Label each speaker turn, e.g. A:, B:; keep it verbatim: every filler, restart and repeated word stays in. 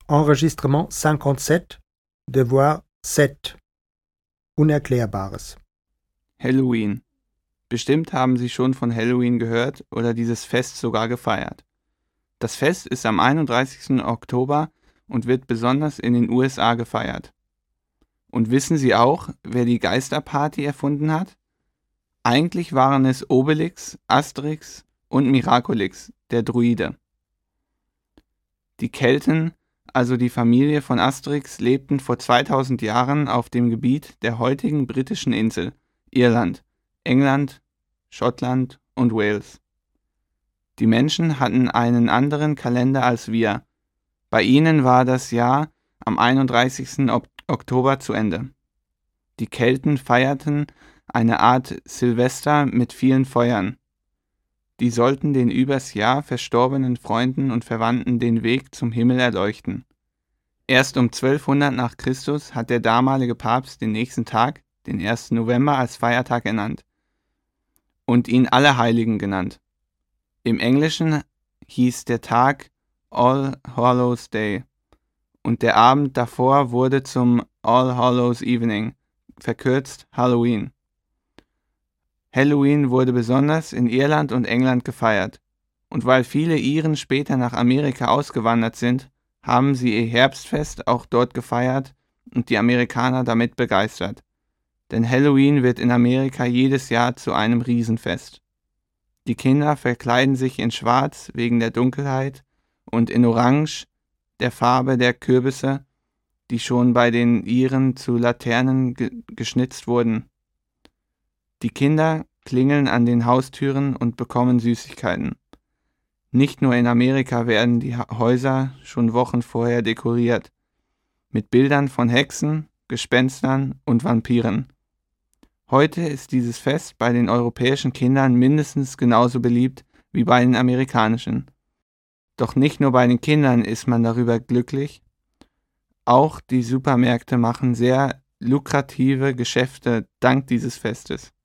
A: Enregistrement cinquante-sept, Devoir sept. Unerklärbares.
B: Halloween. Bestimmt haben Sie schon von Halloween gehört oder dieses Fest sogar gefeiert. Das Fest ist am einunddreißigsten Oktober und wird besonders in den U S A gefeiert. Und wissen Sie auch, wer die Geisterparty erfunden hat? Eigentlich waren es Obelix, Asterix und Miraculix, der Druide. Die Kelten, also die Familie von Asterix, lebten vor zweitausend Jahren auf dem Gebiet der heutigen britischen Insel, Irland, England, Schottland und Wales. Die Menschen hatten einen anderen Kalender als wir. Bei ihnen war das Jahr am einunddreißigsten Oktober zu Ende. Die Kelten feierten eine Art Silvester mit vielen Feuern. Die sollten den übers Jahr verstorbenen Freunden und Verwandten den Weg zum Himmel erleuchten. Erst um zwölfhundert nach Christus hat der damalige Papst den nächsten Tag, den ersten November, als Feiertag ernannt und ihn Allerheiligen genannt. Im Englischen hieß der Tag All Hallows Day und der Abend davor wurde zum All Hallows Evening, verkürzt Halloween. Halloween wurde besonders in Irland und England gefeiert, und weil viele Iren später nach Amerika ausgewandert sind, haben sie ihr Herbstfest auch dort gefeiert und die Amerikaner damit begeistert. Denn Halloween wird in Amerika jedes Jahr zu einem Riesenfest. Die Kinder verkleiden sich in Schwarz wegen der Dunkelheit und in Orange, der Farbe der Kürbisse, die schon bei den Iren zu Laternen ge- geschnitzt wurden. Die Kinder klingeln an den Haustüren und bekommen Süßigkeiten. Nicht nur in Amerika werden die Häuser schon Wochen vorher dekoriert, mit Bildern von Hexen, Gespenstern und Vampiren. Heute ist dieses Fest bei den europäischen Kindern mindestens genauso beliebt wie bei den amerikanischen. Doch nicht nur bei den Kindern ist man darüber glücklich, auch die Supermärkte machen sehr lukrative Geschäfte dank dieses Festes.